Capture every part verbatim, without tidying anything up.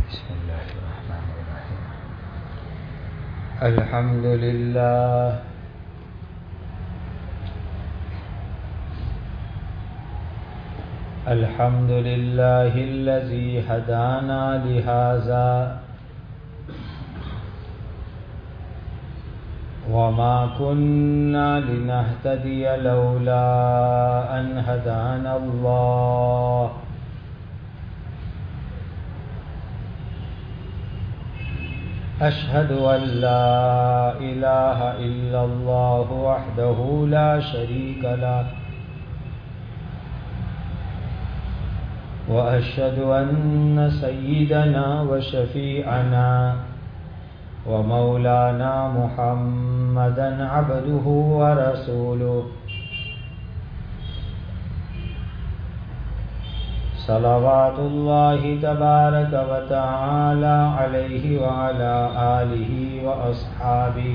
بسم الله الرحمن الرحيم. الحمد لله الحمد لله الذي هدانا لهذا وما كنا لنهتدي لولا أن هدانا الله. أشهد أن لا إله إلا الله وحده لا شريك له وأشهد أن سيدنا وشفيعنا ومولانا محمدا عبده ورسوله صلوات الله تبارك وتعالى عليه وعلى آله وأصحابه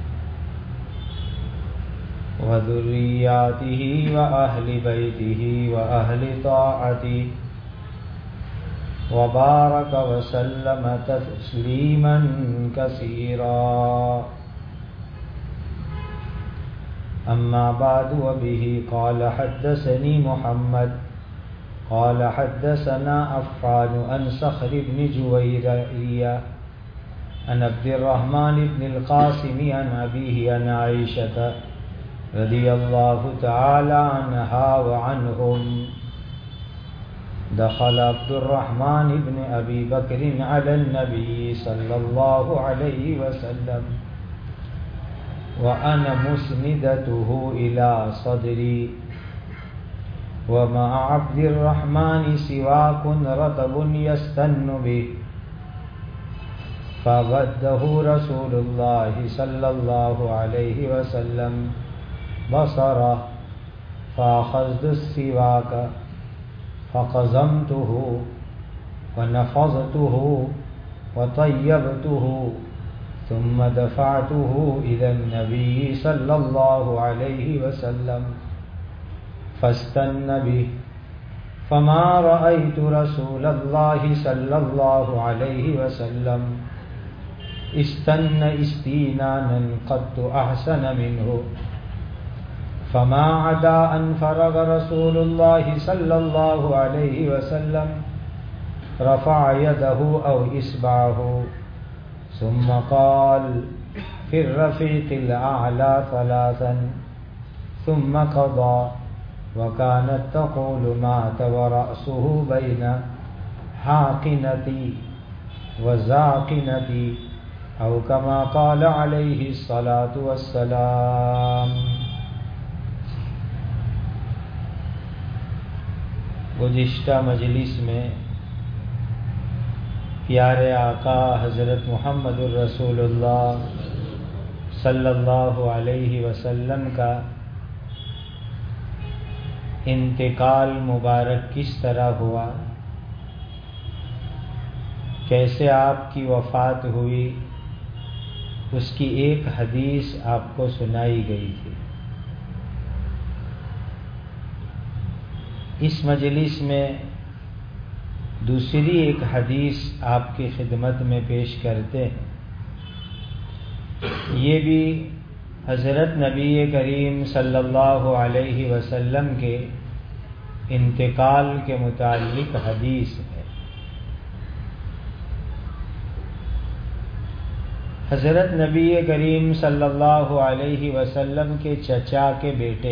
وذرياته وأهل بيته وأهل طاعته وبارك وسلم تسليما كثيرا. أما بعد وبه قال حدثني محمد قال حدثنا عفان عن صخر بن جويرية عن عبد الرحمن بن القاسم عن أبيه عن عائشة رضي الله تعالى عنها وعنهم دخل عبد الرحمن بن أبي بكر على النبي صلى الله عليه وسلم وأنا مسندته إلى صدري ومع عبد الرحمن سواك رطب يستن به فغده رسول الله صلى الله عليه وسلم بصره فأخذت السواك فقزمته ونفضته وطيبته ثم دفعته إلى النبي صلى الله عليه وسلم فاستن به فما رأيت رسول الله صلى الله عليه وسلم استن استينانا قد أحسن منه فما عدا أن فرغ رسول الله صلى الله عليه وسلم رفع يده أو إصبعه ثم قال في الرفيق الأعلى ثلاثا ثم قضى وكانت تقول مات ورأسه بين حاقنتي وزاقنتي أو كما قال عليه الصلاة والسلام. گزشتہ مجلس میں پیارے آقا حضرت محمد الرسول اللہ صلی اللہ علیہ وسلم کا انتقال مبارک کس طرح ہوا، کیسے آپ کی وفات ہوئی، اس کی ایک حدیث آپ کو سنائی گئی تھی. اس مجلس میں دوسری ایک حدیث آپ کی خدمت میں پیش کرتے ہیں. یہ بھی حضرت نبی کریم صلی اللہ علیہ وسلم کے انتقال کے متعلق حدیث ہے. حضرت نبی کریم صلی اللہ علیہ وسلم کے چچا کے بیٹے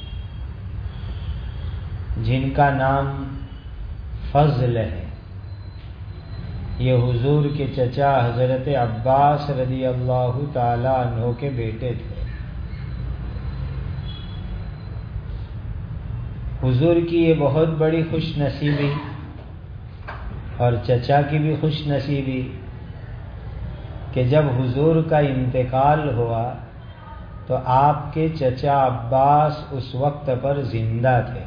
جن کا نام فضل ہے، یہ حضور کے چچا حضرت عباس رضی اللہ تعالی عنہ کے بیٹے تھے. حضور کی یہ بہت بڑی خوش نصیبی اور چچا کی بھی خوش نصیبی کہ جب حضور کا انتقال ہوا تو آپ کے چچا عباس اس وقت پر زندہ تھے،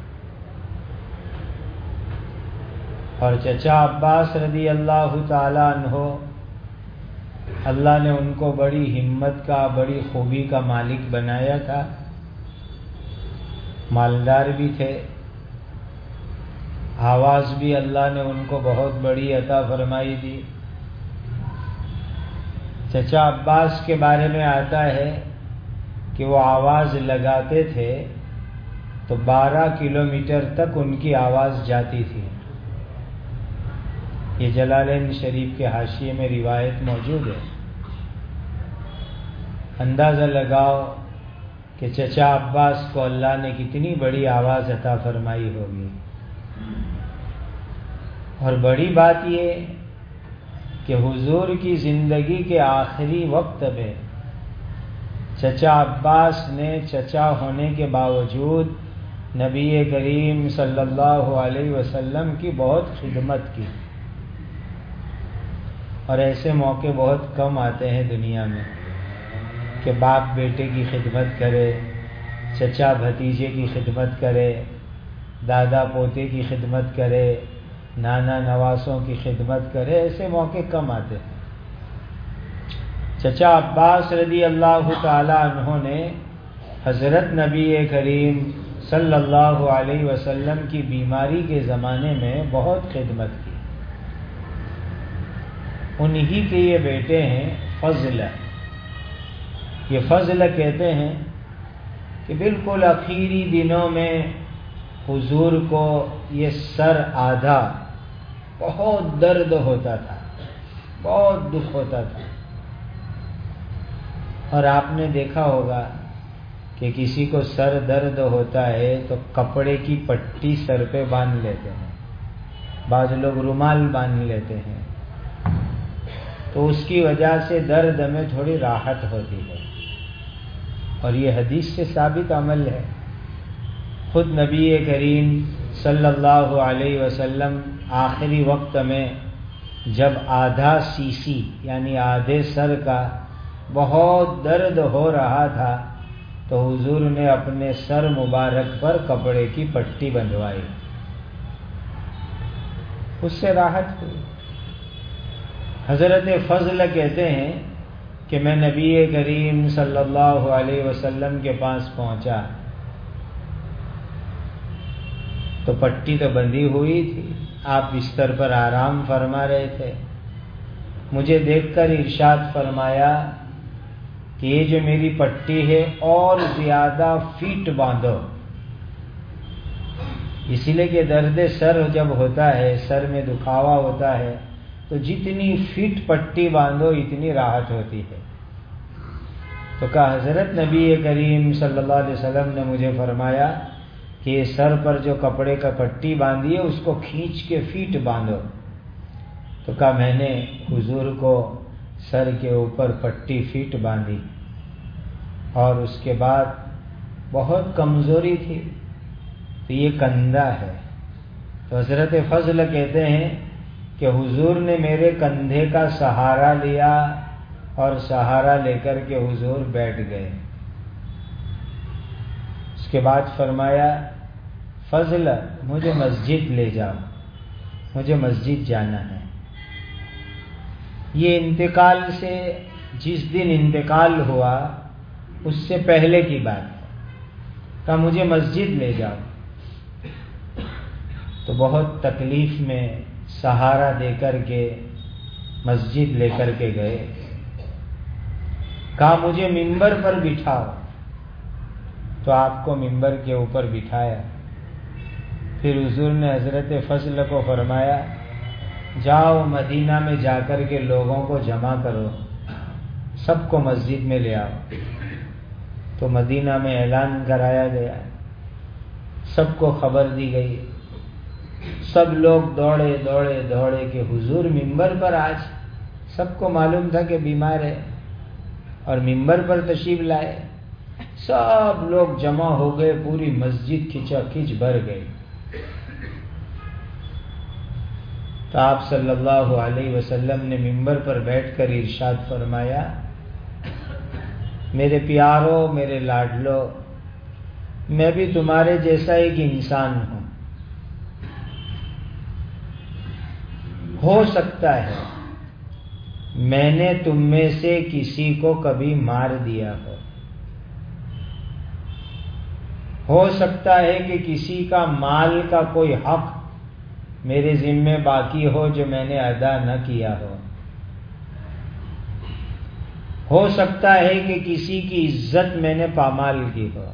اور چچا عباس رضی اللہ تعالی عنہ اللہ نے ان کو بڑی ہمت کا، بڑی خوبی کا مالک بنایا تھا، مالدار بھی تھے. آواز بھی اللہ نے ان کو بہت بڑی عطا فرمائی تھی۔ چچا عباس کے بارے میں آتا ہے کہ وہ آواز لگاتے تھے تو بارہ کلومیٹر تک ان کی آواز جاتی تھی۔ یہ جلالین شریف کے حاشیے میں روایت موجود ہے۔ اندازہ لگاؤ کہ چچا عباس کو اللہ نے کتنی بڑی آواز عطا فرمائی ہوگی۔ اور بڑی بات یہ کہ حضور کی زندگی کے آخری وقت میں چچا عباس نے چچا ہونے کے باوجود نبی کریم صلی اللہ علیہ وسلم کی بہت خدمت کی، اور ایسے موقع بہت کم آتے ہیں دنیا میں کہ باپ بیٹے کی خدمت کرے، چچا بھتیجے کی خدمت کرے، دادا پوتے کی خدمت کرے، نانا نواسوں کی خدمت کرے، ایسے موقع کم آتے ہیں۔ چچا عباس رضی اللہ تعالی عنہ نے حضرت نبی کریم صلی اللہ علیہ وسلم کی بیماری کے زمانے میں بہت خدمت کی۔ انہی کے یہ بیٹے ہیں فضل۔ یہ فضل کہتے ہیں کہ بالکل آخری دنوں میں حضور کو یہ سر آدھا بہت درد ہوتا تھا، بہت دکھ ہوتا تھا۔ اور آپ نے دیکھا ہوگا کہ کسی کو سر درد ہوتا ہے تو کپڑے کی پٹی سر پہ باندھ لیتے ہیں، بعض لوگ رومال باندھ لیتے ہیں، تو اس کی وجہ سے درد میں تھوڑی راحت ہوتی ہے، اور یہ حدیث سے ثابت عمل ہے۔ خود نبی کریم صلی اللہ علیہ وسلم آخری وقت میں جب آدھا سیسی یعنی آدھے سر کا بہت درد ہو رہا تھا تو حضور نے اپنے سر مبارک پر کپڑے کی پٹی بندھوائی، اس سے راحت ہوئی۔ حضرت فضل کہتے ہیں کہ میں نبی کریم صلی اللہ علیہ وسلم کے پاس پہنچا تو پٹی تو بندھی ہوئی تھی، آپ بستر پر آرام فرما رہے تھے۔ مجھے دیکھ کر ارشاد فرمایا کہ یہ جو میری پٹی ہے اور زیادہ فیٹ باندھو، اسی لیے کہ درد سر جب ہوتا ہے، سر میں دکھاوا ہوتا ہے تو جتنی فیٹ پٹی باندھو اتنی راحت ہوتی ہے۔ تو کہا حضرت نبی کریم صلی اللہ علیہ وسلم نے مجھے فرمایا کہ یہ سر پر جو کپڑے کا پٹی باندھی ہے اس کو کھینچ کے فیٹ باندھو۔ تو کہا میں نے حضور کو سر کے اوپر پٹی فیٹ باندھی، اور اس کے بعد بہت کمزوری تھی تو یہ کندھا ہے۔ تو حضرت فضل کہتے ہیں کہ حضور نے میرے کندھے کا سہارا لیا اور سہارا لے کر کے حضور بیٹھ گئے۔ اس کے بعد فرمایا فضل مجھے مسجد لے جاؤ، مجھے مسجد جانا ہے۔ یہ انتقال سے جس دن انتقال ہوا اس سے پہلے کی بات ہے، کہا مجھے مسجد لے جاؤ۔ تو بہت تکلیف میں سہارا دے کر کے مسجد لے کر کے گئے، کہا مجھے منبر پر بٹھاؤ، تو آپ کو منبر کے اوپر بٹھایا۔ پھر حضور نے حضرت فضل کو فرمایا جاؤ مدینہ میں جا کر کے لوگوں کو جمع کرو، سب کو مسجد میں لے آؤ۔ تو مدینہ میں اعلان کرایا گیا، سب کو خبر دی گئی، سب لوگ دوڑے دوڑے دوڑے کہ حضور منبر پر، آج سب کو معلوم تھا کہ بیمار ہے اور منبر پر تشریف لائے۔ سب لوگ جمع ہو گئے، پوری مسجد کھچا کھچ بھر گئی۔ تو آپ صلی اللہ علیہ وسلم نے منبر پر بیٹھ کر ارشاد فرمایا میرے پیارو، میرے لاڈلو، میں بھی تمہارے جیسا ایک انسان ہوں، ہو سکتا ہے میں نے تم میں سے کسی کو کبھی مار دیا ہو ہو سکتا ہے کہ کسی کا مال کا کوئی حق میرے ذمے باقی ہو جو میں نے ادا نہ کیا ہو۔ ہو سکتا ہے کہ کسی کی عزت میں نے پامال کی ہو،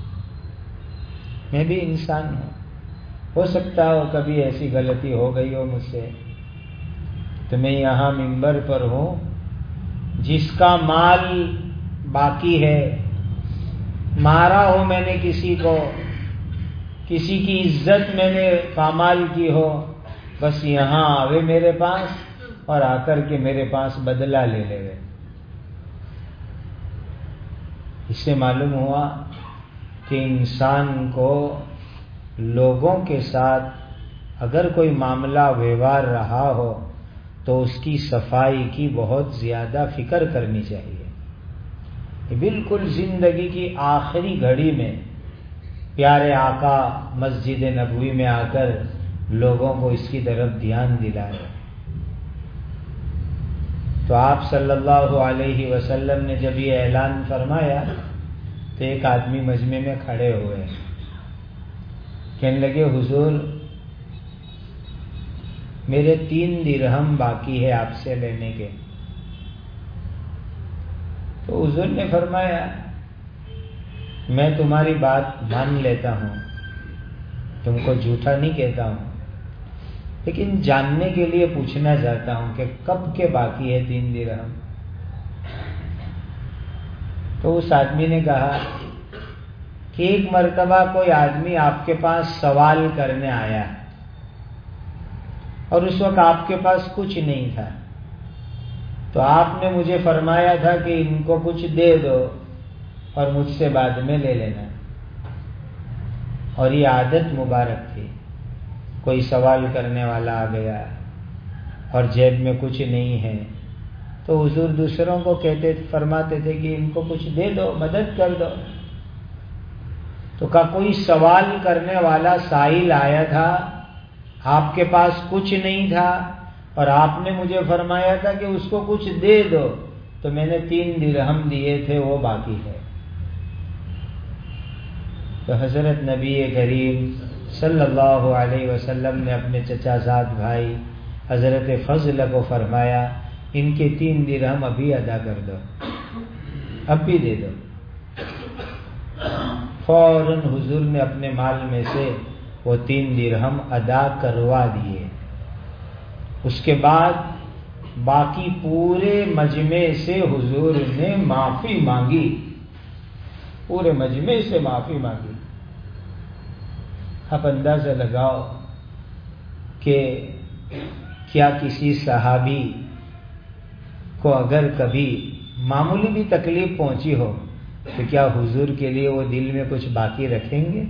میں بھی انسان ہوں، ہو سکتا ہو کبھی ایسی غلطی ہو گئی ہو مجھ سے، تو میں یہاں منبر پر ہوں، جس کا مال باقی ہے، مارا ہو میں نے کسی کو، کسی کی عزت میں نے پامال کی ہو، بس یہاں آوے میرے پاس اور آ کر کے میرے پاس بدلہ لے لے گئے۔ اس سے معلوم ہوا کہ انسان کو لوگوں کے ساتھ اگر کوئی معاملہ ویوہار رہا ہو تو اس کی صفائی کی بہت زیادہ فکر کرنی چاہیے۔ بالکل زندگی کی آخری گھڑی میں پیارے آقا مسجد نبوی میں آ کر لوگوں کو اس کی طرف دھیان دلائے، تو آپ صلی اللہ علیہ وسلم نے جب یہ اعلان فرمایا تو ایک آدمی مجمع میں کھڑے ہوئے، کہنے لگے حضور میرے تین درہم باقی ہے آپ سے لینے کے۔ تو حضور نے فرمایا میں تمہاری بات مان لیتا ہوں، تم کو جھوٹا نہیں کہتا ہوں، لیکن جاننے کے لیے پوچھنا چاہتا ہوں کہ کب کے باقی ہے تین درہم۔ تو اس آدمی نے کہا کہ ایک مرتبہ کوئی آدمی آپ کے پاس سوال کرنے آیا اور اس وقت آپ کے پاس کچھ نہیں تھا، تو آپ نے مجھے فرمایا تھا کہ ان کو کچھ دے دو اور مجھ سے بعد میں لے لینا، اور یہ عادت مبارک تھی۔ کوئی سوال کرنے والا آ گیا اور جیب میں کچھ نہیں ہے تو حضور دوسروں کو کہتے فرماتے تھے کہ ان کو کچھ دے دو، مدد کر دو۔ تو کہا کوئی سوال کرنے والا سائل آیا تھا، آپ کے پاس کچھ نہیں تھا اور آپ نے مجھے فرمایا تھا کہ اس کو کچھ دے دو، تو میں نے تین درہم دیے تھے وہ باقی ہے۔ تو حضرت نبی کریم صلی اللہ علیہ وسلم نے اپنے چچا زاد بھائی حضرت فضل کو فرمایا ان کے تین درہم ابھی ادا کر دو، اب بھی دے دو۔ فوراً حضور نے اپنے مال میں سے وہ تین درہم ادا کروا دیے۔ اس کے بعد باقی پورے مجمع سے حضور نے معافی مانگی، پورے مجمع سے معافی مانگی۔ آپ اندازہ لگاؤ کہ کیا کسی صحابی کو اگر کبھی معمولی بھی تکلیف پہنچی ہو تو کیا حضور کے لیے وہ دل میں کچھ باقی رکھیں گے؟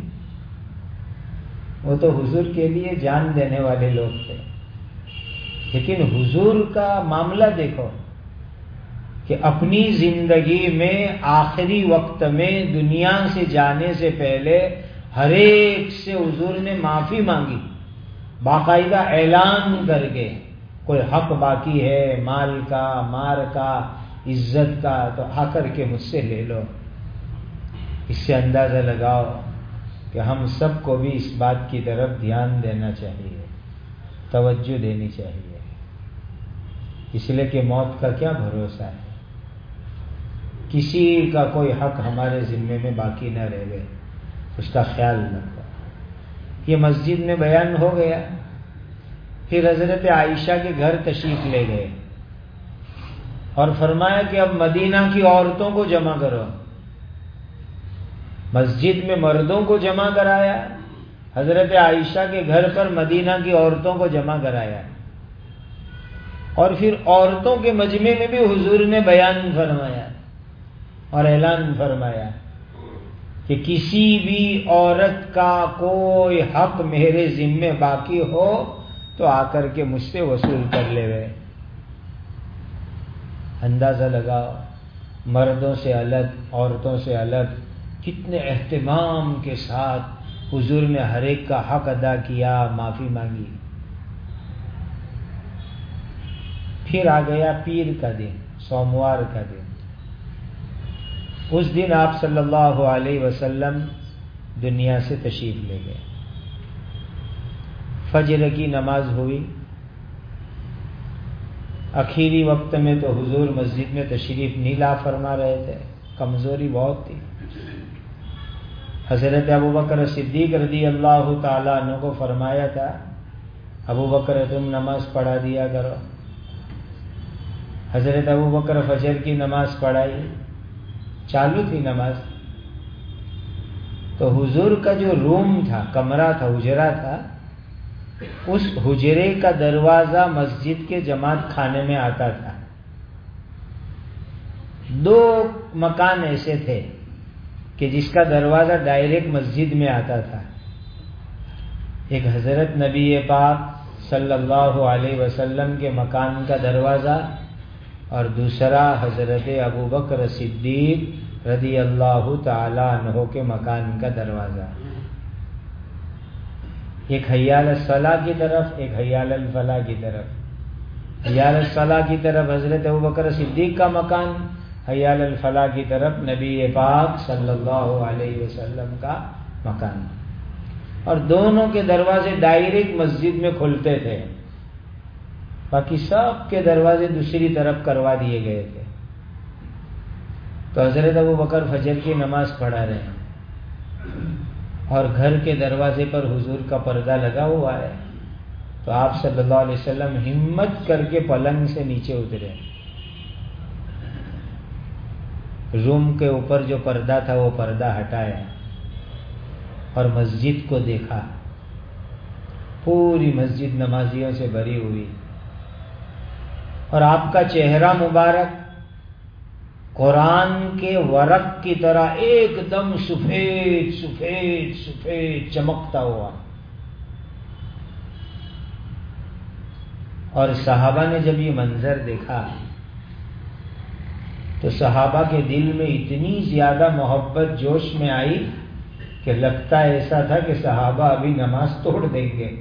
وہ تو حضور کے لیے جان دینے والے لوگ تھے، لیکن حضور کا معاملہ دیکھو کہ اپنی زندگی میں آخری وقت میں دنیا سے جانے سے پہلے ہر ایک سے حضور نے معافی مانگی، باقاعدہ اعلان کر کے کوئی حق باقی ہے مال کا، مار کا، عزت کا، تو آ کر کے مجھ سے لے لو۔ اس سے اندازہ لگاؤ کہ ہم سب کو بھی اس بات کی طرف دھیان دینا چاہیے، توجہ دینی چاہیے، اس لیے کہ موت کا کیا بھروسہ ہے، کسی کا کوئی حق ہمارے ذمے میں باقی نہ رہ گئے، اس کا خیال رکھو۔ یہ مسجد میں بیان ہو گیا، پھر حضرت عائشہ کے گھر تشریف لے گئے اور فرمایا کہ اب مدینہ کی عورتوں کو جمع کرو۔ مسجد میں مردوں کو جمع کرایا، حضرت عائشہ کے گھر پر مدینہ کی عورتوں کو جمع کرایا، اور پھر عورتوں کے مجمع میں بھی حضور نے بیان فرمایا اور اعلان فرمایا کہ کسی بھی عورت کا کوئی حق میرے ذمے باقی ہو تو آ کر کے مجھ سے وصول کر لے گئے۔ اندازہ لگاؤ مردوں سے الگ، عورتوں سے الگ، کتنے اہتمام کے ساتھ حضور نے ہر ایک کا حق ادا کیا، معافی مانگی۔ پھر آ گیا پیر کا دن، سوموار کا دن۔ اس دن آپ صلی اللہ علیہ وسلم دنیا سے تشریف لے گئے۔ فجر کی نماز ہوئی. آخری وقت میں تو حضور مسجد میں تشریف نہیں لا فرما رہے تھے، کمزوری بہت تھی. حضرت ابوبکر صدیق رضی اللہ تعالیٰ عنہ کو فرمایا تھا ابو بکر تم نماز پڑھا دیا کرو. حضرت ابوبکر فجر کی نماز پڑھائی، چالو تھی نماز. تو حضور کا جو روم تھا، کمرہ تھا، حجرہ تھا، اس حجرے کا دروازہ مسجد کے جماعت خانے میں آتا تھا. دو مکان ایسے تھے کہ جس کا دروازہ ڈائریکٹ مسجد میں آتا تھا. ایک حضرت نبی پاک صلی اللہ علیہ وسلم کے مکان کا دروازہ اور دوسرا حضرت ابوبکر صدیق رضی اللہ تعالی عنہ کے مکان کا دروازہ. ایک حی علی الصلاۃ کی طرف، ایک حی علی الفلاح کی طرف. حی علی الصلاۃ کی طرف حضرت ابوبکر صدیق کا مکان، حی علی الفلاح کی طرف نبی پاک صلی اللہ علیہ وسلم کا مکان. اور دونوں کے دروازے ڈائریکٹ مسجد میں کھلتے تھے، باقی سب کے دروازے دوسری طرف کروا دیے گئے تھے. تو حضرت ابوبکر فجر کی نماز پڑھا رہے ہیں اور گھر کے دروازے پر حضور کا پردہ لگا ہوا ہے. تو آپ صلی اللہ علیہ وسلم ہمت کر کے پلنگ سے نیچے اترے. روم کے اوپر جو پردہ تھا وہ پردہ ہٹایا اور مسجد کو دیکھا. پوری مسجد نمازیوں سے بھری ہوئی اور آپ کا چہرہ مبارک قرآن کے ورق کی طرح ایک دم سفید سفید سفید چمکتا ہوا. اور صحابہ نے جب یہ منظر دیکھا تو صحابہ کے دل میں اتنی زیادہ محبت جوش میں آئی کہ لگتا ایسا تھا کہ صحابہ ابھی نماز توڑ دیں گے.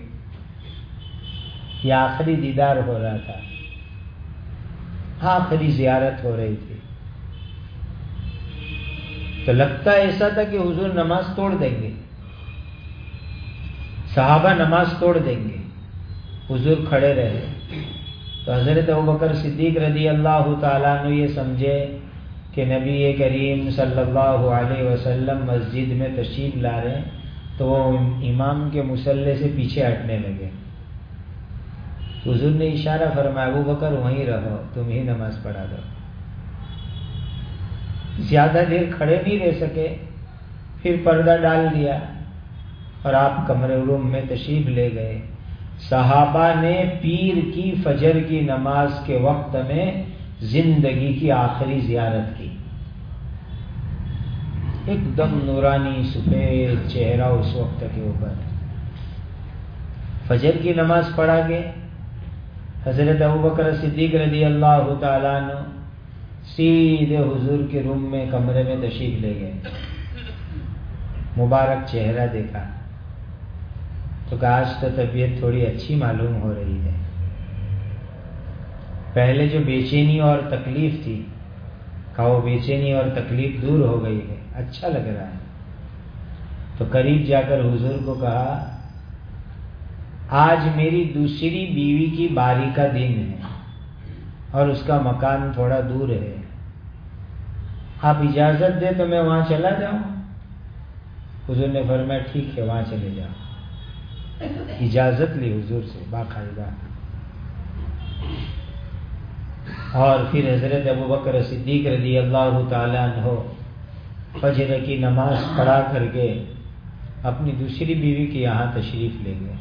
یہ آخری دیدار ہو رہا تھا، آخری زیارت ہو رہی تھی. تو لگتا ایسا تھا کہ حضور نماز توڑ دیں گے، صحابہ نماز توڑ دیں گے. حضور کھڑے رہے. تو حضرت ابوبکر صدیق رضی اللہ تعالیٰ عنہ یہ سمجھے کہ نبی کریم صلی اللہ علیہ وسلم مسجد میں تشریف لا رہے ہیں، تو وہ امام کے مصلی سے پیچھے ہٹنے لگے. حضور نے اشارہ فرمایا ابوبکر وہیں رہو، تم ہی نماز پڑھا دو. زیادہ دیر کھڑے نہیں رہ سکے، پھر پردہ ڈال دیا اور آپ کمرے روم میں تشریف لے گئے. صحابہ نے پیر کی فجر کی نماز کے وقت میں زندگی کی آخری زیارت کی. ایک دم نورانی سفید چہرہ اس وقت کے اوپر. فجر کی نماز پڑھا کے حضرت ابوبکر صدیق رضی اللہ تعالیٰ عنہ سیدھے حضور کے روم میں کمرے میں تشریف لے گئے. مبارک چہرہ دیکھا تو کہ آج تو طبیعت تھوڑی اچھی معلوم ہو رہی ہے. پہلے جو بے چینی اور تکلیف تھی، کہا وہ بے چینی اور تکلیف دور ہو گئی ہے، اچھا لگ رہا ہے. تو قریب جا کر حضور کو کہا آج میری دوسری بیوی کی باری کا دن ہے اور اس کا مکان تھوڑا دور ہے، آپ اجازت دے تو میں وہاں چلا جاؤں. حضور نے فرمایا ٹھیک ہے وہاں چلے جاؤ. اجازت لی حضور سے باقاعدہ. اور پھر حضرت ابوبکر صدیق رضی اللہ تعالیٰ عنہ فجر کی نماز پڑھا کر کے اپنی دوسری بیوی کے یہاں تشریف لے گئے.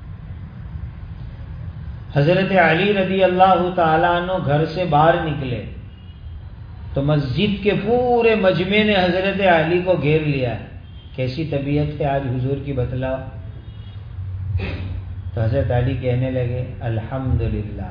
حضرت علی رضی اللہ تعالیٰ عنہ گھر سے باہر نکلے تو مسجد کے پورے مجمع نے حضرت علی کو گھیر لیا. کیسی طبیعت ہے آج حضور کی بتلاؤ. تو حضرت علی کہنے لگے الحمدللہ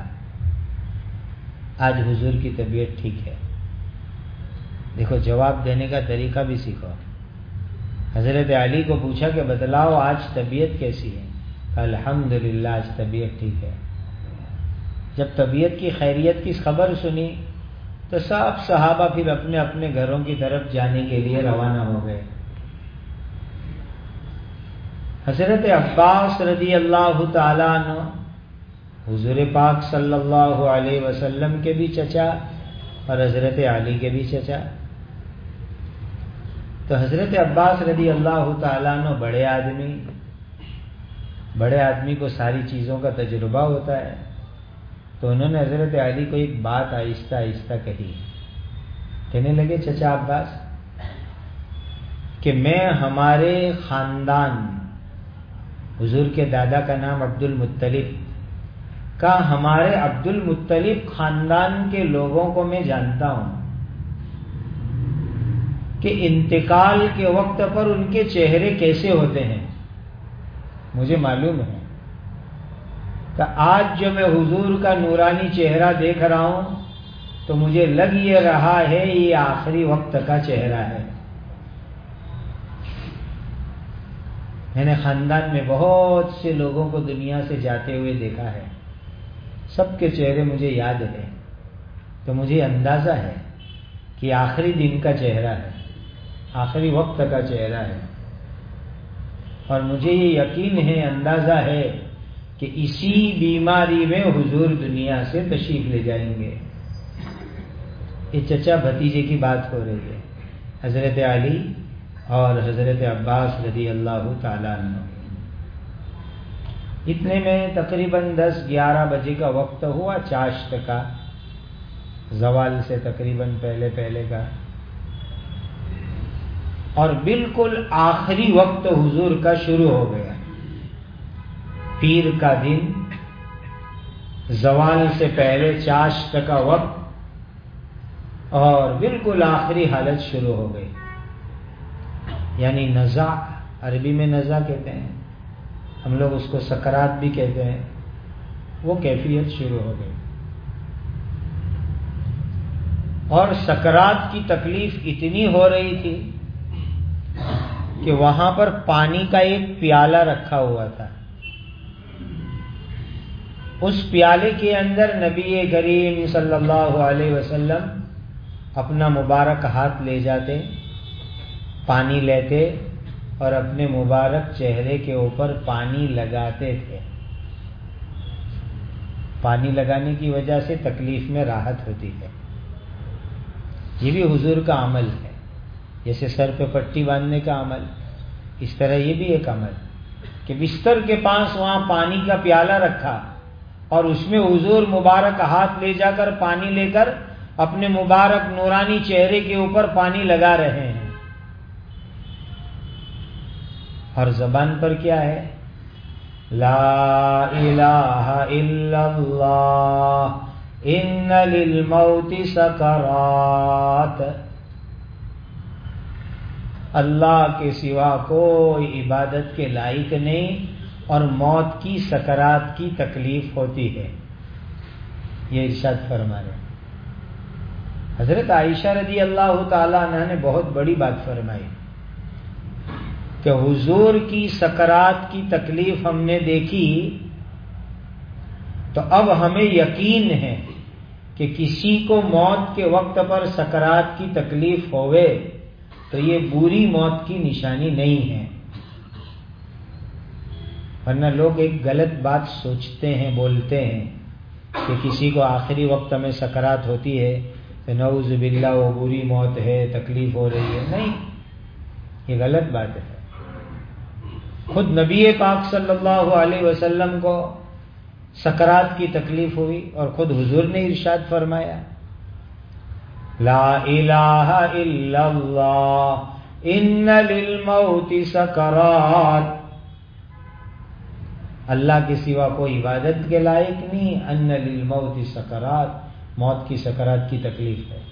آج حضور کی طبیعت ٹھیک ہے. دیکھو جواب دینے کا طریقہ بھی سیکھو. حضرت علی کو پوچھا کہ بتلاؤ آج طبیعت کیسی ہے، الحمدللہ آج طبیعت ٹھیک ہے. جب طبیعت کی خیریت کی خبر سنی تو سب صحابہ پھر اپنے اپنے گھروں کی طرف جانے کے لیے روانہ ہو گئے. حضرت عباس رضی اللہ تعالیٰ عنہ حضور پاک صلی اللہ علیہ وسلم کے بھی چچا اور حضرت علی کے بھی چچا. تو حضرت عباس رضی اللہ تعالیٰ عنہ بڑے آدمی بڑے آدمی کو ساری چیزوں کا تجربہ ہوتا ہے. تو انہوں نے حضرت علی کو ایک بات آہستہ آہستہ کہی. کہنے لگے چچا عباس کہ میں ہمارے خاندان، حضور کے دادا کا نام عبد المطلب کا، ہمارے عبد المطلب خاندان کے لوگوں کو میں جانتا ہوں کہ انتقال کے وقت پر ان کے چہرے کیسے ہوتے ہیں. مجھے معلوم ہے کہ آج جو میں حضور کا نورانی چہرہ دیکھ رہا ہوں تو مجھے لگ یہ رہا ہے یہ آخری وقت کا چہرہ ہے. میں نے خاندان میں بہت سے لوگوں کو دنیا سے جاتے ہوئے دیکھا ہے، سب کے چہرے مجھے یاد ہیں. تو مجھے اندازہ ہے کہ آخری دن کا چہرہ ہے، آخری وقت کا چہرہ ہے. اور مجھے یہ یقین ہے، اندازہ ہے کہ اسی بیماری میں حضور دنیا سے تشریف لے جائیں گے. یہ چچا بھتیجے کی بات ہو رہی ہے، حضرت علی اور حضرت عباس رضی اللہ تعالیٰ عنہ. اتنے میں تقریباً دس گیارہ بجے کا وقت ہوا، چاشت کا، زوال سے تقریباً پہلے پہلے کا. اور بالکل آخری وقت حضور کا شروع ہو گیا. پیر کا دن، زوال سے پہلے چاشت کا وقت، اور بالکل آخری حالت شروع ہو گئی. یعنی نزع، عربی میں نزع کہتے ہیں، ہم لوگ اس کو سکرات بھی کہتے ہیں. وہ کیفیت شروع ہو گئی اور سکرات کی تکلیف اتنی ہو رہی تھی کہ وہاں پر پانی کا ایک پیالہ رکھا ہوا تھا. اس پیالے کے اندر نبی کریم صلی اللہ علیہ وسلم اپنا مبارک ہاتھ لے جاتے، پانی لیتے اور اپنے مبارک چہرے کے اوپر پانی لگاتے تھے. پانی لگانے کی وجہ سے تکلیف میں راحت ہوتی ہے. یہ بھی حضور کا عمل ہے، جیسے سر پہ پٹی باندھنے کا عمل، اس طرح یہ بھی ایک عمل کہ بستر کے پاس وہاں پانی کا پیالہ رکھا اور اس میں حضور مبارک ہاتھ لے جا کر پانی لے کر اپنے مبارک نورانی چہرے کے اوپر پانی لگا رہے ہیں. اور زبان پر کیا ہے؟ لا الہ الا اللہ ان للموت سکرات. اللہ کے سوا کوئی عبادت کے لائق نہیں اور موت کی سکرات کی تکلیف ہوتی ہے. یہ ارشاد فرما رہے ہیں. حضرت عائشہ رضی اللہ تعالی عنہ نے بہت بڑی بات فرمائی کہ حضور کی سکرات کی تکلیف ہم نے دیکھی تو اب ہمیں یقین ہے کہ کسی کو موت کے وقت پر سکرات کی تکلیف ہوئے تو یہ بری موت کی نشانی نہیں ہے. ورنہ لوگ ایک غلط بات سوچتے ہیں، بولتے ہیں کہ کسی کو آخری وقت میں سکرات ہوتی ہے تو نعوذ باللہ وہ بری موت ہے، تکلیف ہو رہی ہے. نہیں، یہ غلط بات ہے. خود نبی پاک صلی اللہ علیہ وسلم کو سکرات کی تکلیف ہوئی اور خود حضور نے ارشاد فرمایا لا الہ الا اللہ ان للموت سکرات. اللہ کے سوا کوئی عبادت کے لائق نہیں، ان للموت سکرات، موت کی سکرات کی تکلیف ہے.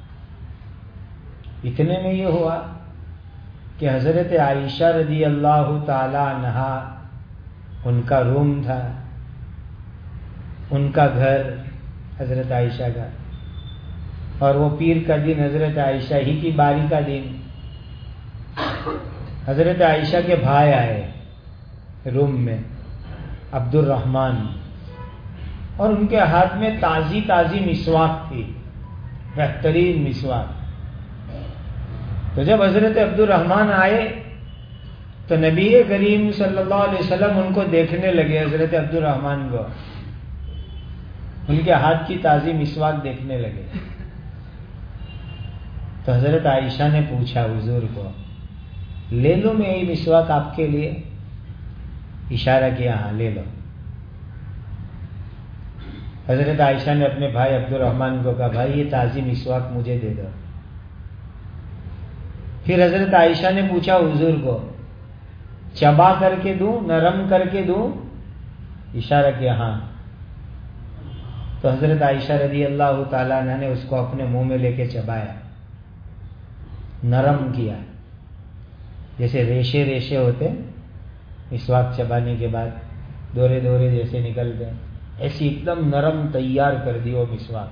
اتنے میں یہ ہوا کہ حضرت عائشہ رضی اللہ تعالی عنہا، ان کا روم تھا، ان کا گھر حضرت عائشہ کا، اور وہ پیر کا دن حضرت عائشہ ہی کی باری کا دن. حضرت عائشہ کے بھائی آئے روم میں، عبد الرحمن، اور ان کے ہاتھ میں تازی تازی مسواک تھی، بہترین مسواک. تو جب حضرت عبد الرحمن آئے تو نبی کریم صلی اللہ علیہ وسلم ان کو دیکھنے لگے، حضرت عبد الرحمن کو، ان کے ہاتھ کی تازی مسواک دیکھنے لگے۔ تو حضرت عائشہ نے پوچھا حضور کو، لے لو میں یہ مسواک آپ کے لیے؟ اشارہ کیا ہاں لے لو۔ حضرت عائشہ نے اپنے بھائی عبد الرحمن کو کہا، بھائی یہ تازی مسواک مجھے دے دو۔ پھر حضرت عائشہ نے پوچھا حضور کو، چبا کر کے دوں، نرم کر کے دوں؟ اشارہ کیا ہاں۔ تو حضرت عائشہ رضی اللہ تعالیٰ عنہ نے اس کو اپنے منہ میں لے کے چبایا، نرم کیا، جیسے ریشے ریشے ہوتے مسواک چبانے کے بعد دورے دورے جیسے نکلتے ہیں، ایسی ایک دم نرم تیار کر دی وہ مسواک۔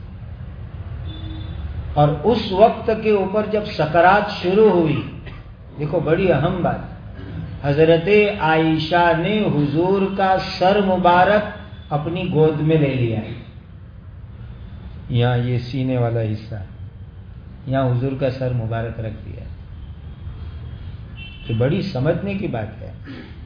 اور اس وقت کے اوپر جب سکرات شروع ہوئی، دیکھو بڑی اہم بات، حضرت عائشہ نے حضور کا سر مبارک اپنی گود میں لے لیا، یہاں یہ سینے والا حصہ، یہاں حضور کا سر مبارک رکھ دیا۔ تو بڑی سمجھنے کی بات ہے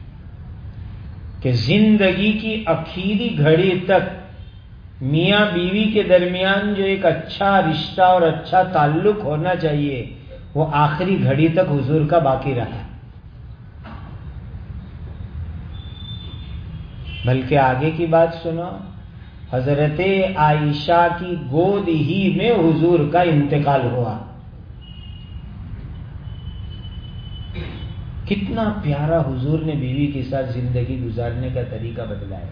کہ زندگی کی آخری گھڑی تک میاں بیوی کے درمیان جو ایک اچھا رشتہ اور اچھا تعلق ہونا چاہیے وہ آخری گھڑی تک حضور کا باقی رہا۔ بلکہ آگے کی بات سنو، حضرت عائشہ کی گود ہی میں حضور کا انتقال ہوا۔ کتنا پیارا حضور نے بیوی کے ساتھ زندگی گزارنے کا طریقہ بدلایا۔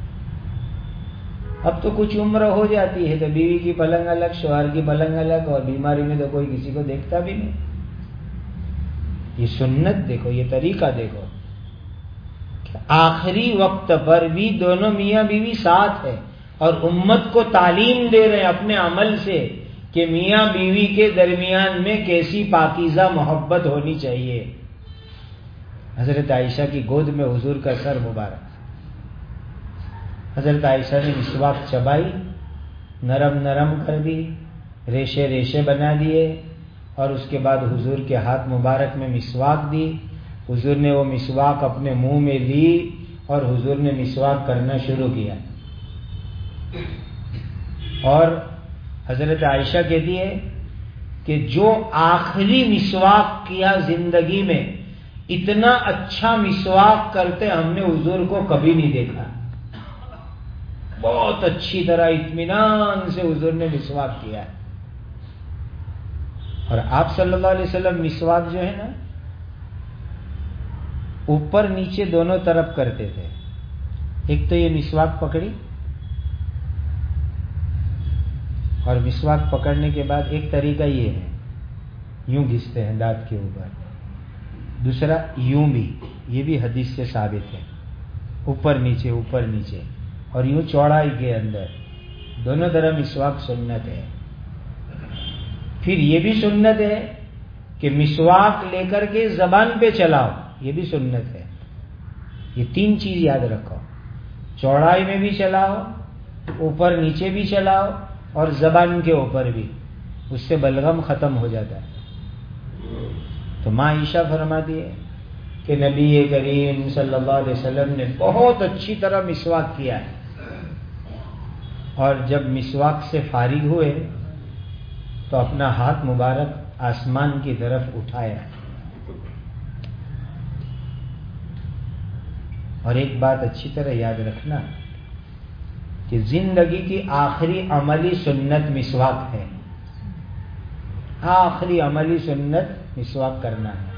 اب تو کچھ عمر ہو جاتی ہے تو بیوی کی پلنگ الگ، شوہر کی پلنگ الگ، اور بیماری میں تو کوئی کسی کو دیکھتا بھی نہیں۔ یہ سنت دیکھو، یہ طریقہ دیکھو، آخری وقت پر بھی دونوں میاں بیوی ساتھ ہے، اور امت کو تعلیم دے رہے ہیں اپنے عمل سے کہ میاں بیوی کے درمیان میں کیسی پاکیزہ محبت ہونی چاہیے۔ حضرت عائشہ کی گود میں حضور کا سر مبارک، حضرت عائشہ نے مسواک چبائی، نرم نرم کر دی، ریشے ریشے بنا دیے، اور اس کے بعد حضور کے ہاتھ مبارک میں مسواک دی۔ حضور نے وہ مسواک اپنے منہ میں لی اور حضور نے مسواک کرنا شروع کیا۔ اور حضرت عائشہ کہتی ہے کہ جو آخری مسواک کیا زندگی میں، اتنا اچھا مسواک کرتے ہم نے حضور کو کبھی نہیں دیکھا۔ بہت اچھی طرح اطمینان سے حضور نے مسواک کیا ہے۔ اور آپ صلی اللہ علیہ وسلم مسواک جو ہے نا اوپر نیچے دونوں طرف کرتے تھے۔ ایک تو یہ مسواک پکڑی، اور مسواک پکڑنے کے بعد ایک طریقہ یہ ہے، یوں گھستے ہیں دانت کے اوپر، دوسرا یوں بھی، یہ بھی حدیث سے ثابت ہے، اوپر نیچے اوپر نیچے، اور یوں چوڑائی کے اندر، دونوں طرح مسواک سنت ہے۔ پھر یہ بھی سنت ہے کہ مسواک لے کر کے زبان پہ چلاؤ، یہ بھی سنت ہے۔ یہ تین چیز یاد رکھو، چوڑائی میں بھی چلاؤ، اوپر نیچے بھی چلاؤ، اور زبان کے اوپر بھی، اس سے بلغم ختم ہو جاتا ہے۔ تو ماں عائشہ فرماتی ہے کہ نبی کریم صلی اللہ علیہ وسلم نے بہت اچھی طرح مسواک کیا ہے، اور جب مسواک سے فارغ ہوئے تو اپنا ہاتھ مبارک آسمان کی طرف اٹھایا۔ اور ایک بات اچھی طرح یاد رکھنا کہ زندگی کی آخری عملی سنت مسواک ہے، آخری عملی سنت مسواک کرنا ہے۔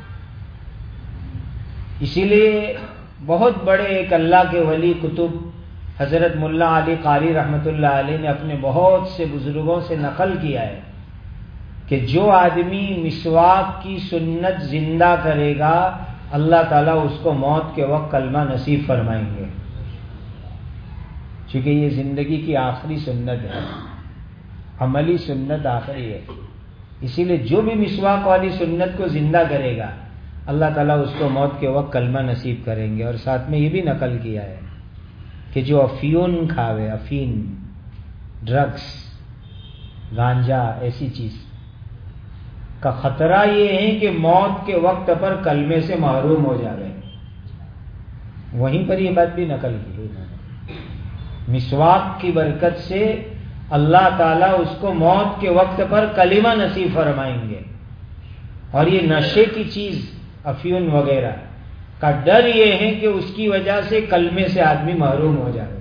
اسی لیے بہت بڑے ایک اللہ کے ولی کتب حضرت ملا علی قاری رحمۃ اللہ علیہ نے اپنے بہت سے بزرگوں سے نقل کیا ہے کہ جو آدمی مسواک کی سنت زندہ کرے گا اللہ تعالیٰ اس کو موت کے وقت کلمہ نصیب فرمائیں گے، چونکہ یہ زندگی کی آخری سنت ہے، عملی سنت آخری ہے۔ اسی لیے جو بھی مسواک والی سنت کو زندہ کرے گا اللہ تعالیٰ اس کو موت کے وقت کلمہ نصیب کریں گے۔ اور ساتھ میں یہ بھی نقل کیا ہے کہ جو افیون کھاوے، افین، ڈرگس، گانجا، ایسی چیز، کا خطرہ یہ ہے کہ موت کے وقت پر کلمے سے محروم ہو جا رہے ہیں. وہیں پر یہ بات بھی نقل کی. مسواک کی برکت سے اللہ تعالیٰ اس کو موت کے وقت پر کلمہ نصیب فرمائیں گے. اور یہ نشے کی چیز افیون وغیرہ کا ڈر یہ ہے کہ اس کی وجہ سے کلمے سے آدمی محروم ہو جائے.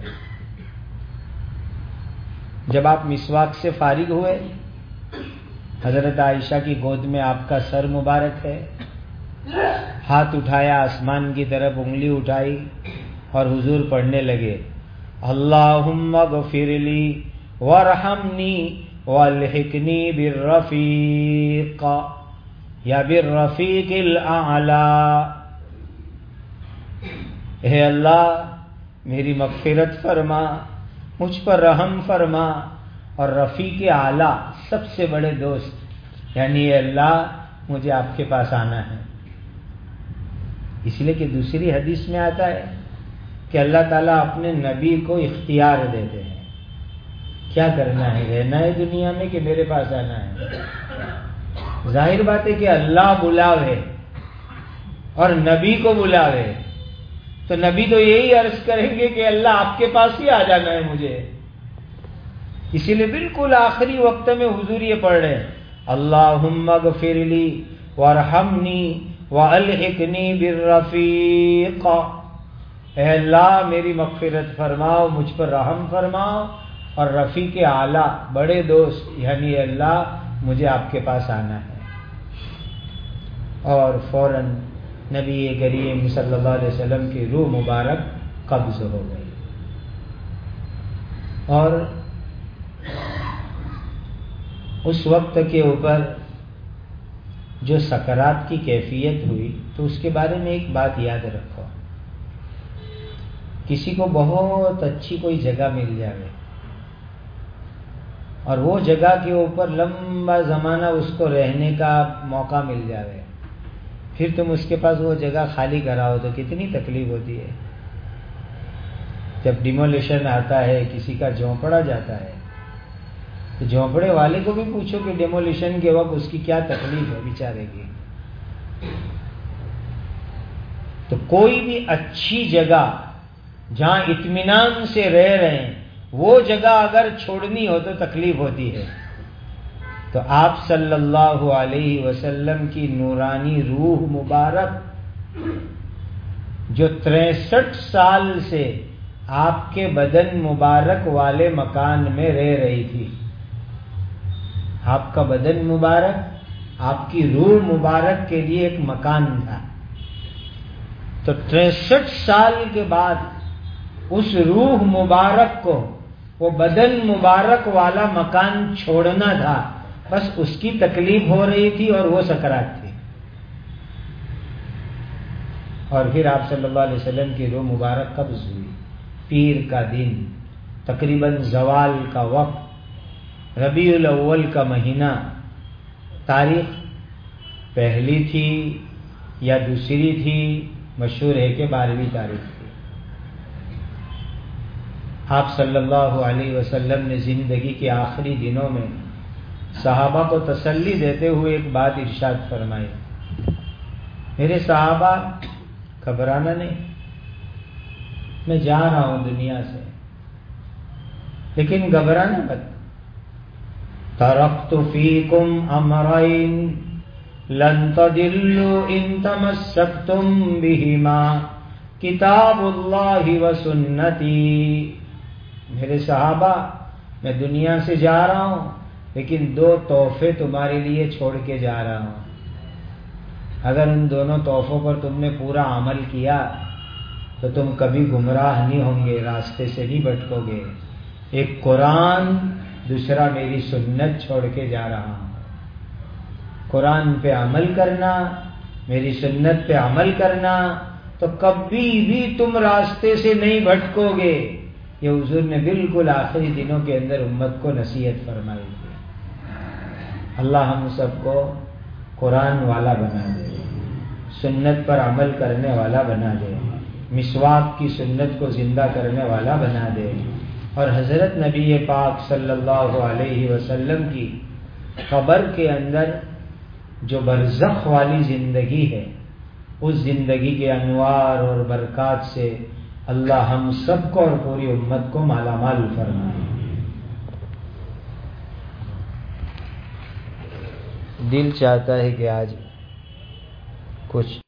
جب آپ مسواک سے فارغ ہوئے، حضرت عائشہ کی گود میں آپ کا سر مبارک ہے، ہاتھ اٹھایا آسمان کی طرف، انگلی اٹھائی اور حضور پڑھنے لگے اللہم اغفر لی وارحمنی والحقنی بالرفیق یا بالرفیق الاعلی. اے اللہ میری مغفرت فرما، مجھ پر رحم فرما، اور رفیق اعلیٰ سب سے بڑے دوست یعنی اے اللہ مجھے آپ کے پاس آنا ہے. اس لیے کہ دوسری حدیث میں آتا ہے کہ اللہ تعالیٰ اپنے نبی کو اختیار دیتے ہیں کیا کرنا ہے، رہنا ہے دنیا میں کہ میرے پاس آنا ہے. ظاہر بات ہے کہ اللہ بلاوے اور نبی کو بلاوے تو نبی تو یہی عرض کریں گے کہ اللہ آپ کے پاس ہی آ جانا ہے مجھے. اسی لیے بالکل آخری وقت میں حضور یہ پڑھ رہے ہیں اللہم اغفر لی وارحمنی والحقنی بالرفیق. اے اللہ میری مغفرت فرماؤ، مجھ پر رحم فرماؤ، اور رفیق اعلیٰ بڑے دوست یعنی اے اللہ مجھے آپ کے پاس آنا ہے. اور فوراً نبی کریم صلی اللہ علیہ وسلم کی روح مبارک قبض ہو گئی. اور اس وقت کے اوپر جو سکرات کی کیفیت ہوئی تو اس کے بارے میں ایک بات یاد رکھو. کسی کو بہت اچھی کوئی جگہ مل جائے اور وہ جگہ کے اوپر لمبا زمانہ اس کو رہنے کا موقع مل جائے، پھر تم اس کے پاس وہ جگہ خالی کراؤ تو کتنی تکلیف ہوتی ہے. جب ڈیمولیشن آتا ہے، کسی کا جھونپڑا جاتا ہے تو جھونپڑے والے کو بھی پوچھو کہ ڈیمولیشن کے وقت اس کی کیا تکلیف ہے بیچارے کی. تو کوئی بھی اچھی جگہ جہاں اطمینان سے رہ رہے ہیں وہ جگہ اگر چھوڑنی ہو تو تکلیف ہوتی ہے. تو آپ صلی اللہ علیہ وسلم کی نورانی روح مبارک جو تریسٹھ سال سے آپ کے بدن مبارک والے مکان میں رہ رہی تھی، آپ کا بدن مبارک آپ کی روح مبارک کے لیے ایک مکان تھا. تو تریسٹھ سال کے بعد اس روح مبارک کو وہ بدن مبارک والا مکان چھوڑنا تھا، بس اس کی تکلیف ہو رہی تھی اور وہ سکرات تھی. اور پھر آپ صلی اللہ علیہ وسلم کی روح مبارک قبض ہوئی. پیر کا دن، تقریباً زوال کا وقت، ربیع الاول کا مہینہ، تاریخ پہلی تھی یا دوسری تھی، مشہور ہے کہ بارہویں تاریخ تھی. آپ صلی اللہ علیہ وسلم نے زندگی کے آخری دنوں میں صحابہ کو تسلی دیتے ہوئے ایک بات ارشاد فرمائی، میرے صحابہ گھبرانا نہیں، میں جا رہا ہوں دنیا سے لیکن گھبرانا مت. ترکت فیکم امرین لن تضلوا ان تمسکتم بہما کتاب اللہ و سنتی. میرے صحابہ میں دنیا سے جا رہا ہوں لیکن دو تحفے تمہارے لیے چھوڑ کے جا رہا ہوں. اگر ان دونوں تحفوں پر تم نے پورا عمل کیا تو تم کبھی گمراہ نہیں ہوں گے، راستے سے نہیں بھٹکو گے. ایک قرآن، دوسرا میری سنت چھوڑ کے جا رہا ہوں. قرآن پہ عمل کرنا، میری سنت پہ عمل کرنا تو کبھی بھی تم راستے سے نہیں بھٹکو گے. یہ حضور نے بالکل آخری دنوں کے اندر امت کو نصیحت فرمائی تھی. اللہ ہم سب کو قرآن والا بنا دے، سنت پر عمل کرنے والا بنا دے، مسواک کی سنت کو زندہ کرنے والا بنا دے، اور حضرت نبی پاک صلی اللہ علیہ وسلم کی قبر کے اندر جو برزخ والی زندگی ہے، اس زندگی کے انوار اور برکات سے اللہ ہم سب کو اور پوری امت کو مالا مال فرمائے۔ دل چاہتا ہے کہ آج کچھ